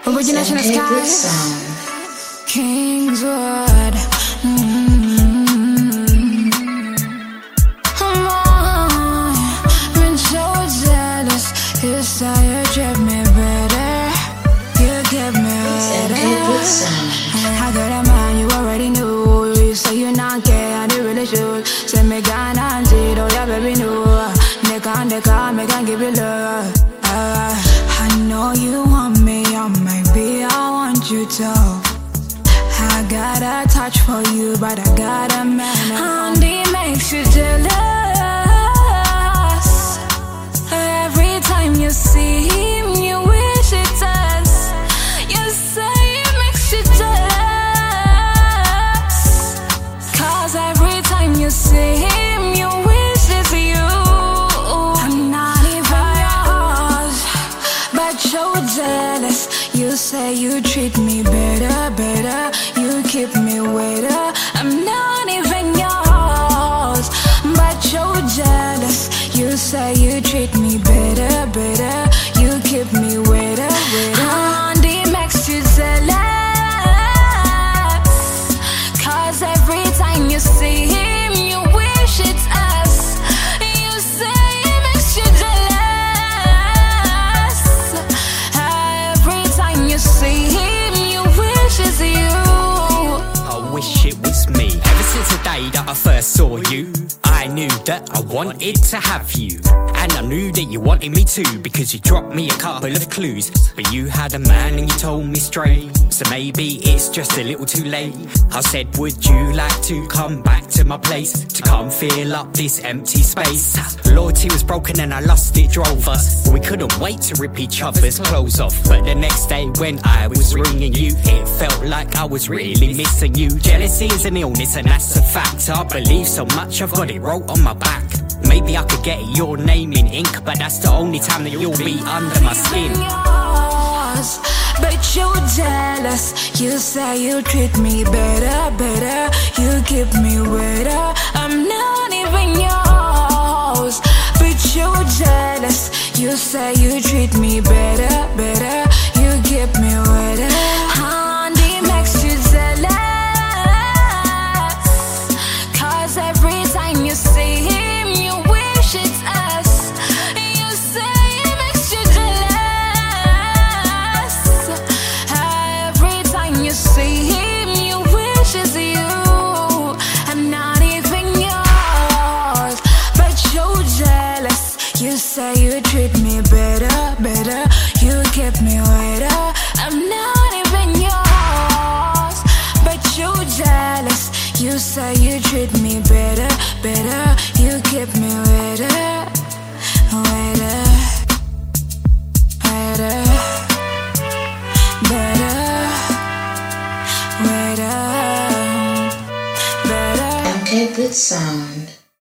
Origination of Good Sky, sound. Kingswood. Been so jealous. You say you treat me better. You give me Good better. sound. I got a man you already knew. You say you not care, and you really should. Say me gonna and see, oh yeah, baby, no. They can't give you love. I know you want me, or maybe I want you to. I got a touch for you, but I got a man. And he makes you jealous. Every time you see him, you wish it does. You say it makes you jealous. Cause every time you see him, you wish it's you. I'm not even yours, but you're jealous. You say you treat me better, better. You keep me wetter. I'm not even yours, but you're jealous. You say you treat me better, better. You keep me wetter, wetter. And it makes you jealous. Cause every time you see him, you wish it's us. You say it makes you jealous. Every time you see him, you wish it's you. I wish it was me. Ever since the day that I first saw you, I knew that I wanted to have you. And I knew that you wanted me too, because you dropped me a couple of clues. But you had a man and you told me straight, so maybe it's just a little too late. I said, would you like to come back to my place, to come fill up this empty space? Loyalty was broken and I lost it, drove us. We couldn't wait to rip each other's clothes off. But the next day when I was ringing you, it felt like I was really missing you. Jealousy is an illness and that's a fact. I believe so much I've got it wrote on my back. Maybe I could get your name in ink, but that's the only time that you'll be under my skin. Yours, but you're jealous. You say you treat me better, better. You keep me wetter. I'm not even yours, but you're jealous. You say you treat me better, better. You keep me wetter. And it makes you jealous. Cause every time you see him, you wish it's us. You say it makes you jealous. Every time you see him, you wish it's you. I'm not even yours, but you're jealous. You say you treat me better, better. You keep me wetter. I'm not even yours, but you're jealous. You say you treat me better, better. You keep me wetter, wetter, wetter, better, wetter, better. Good sound.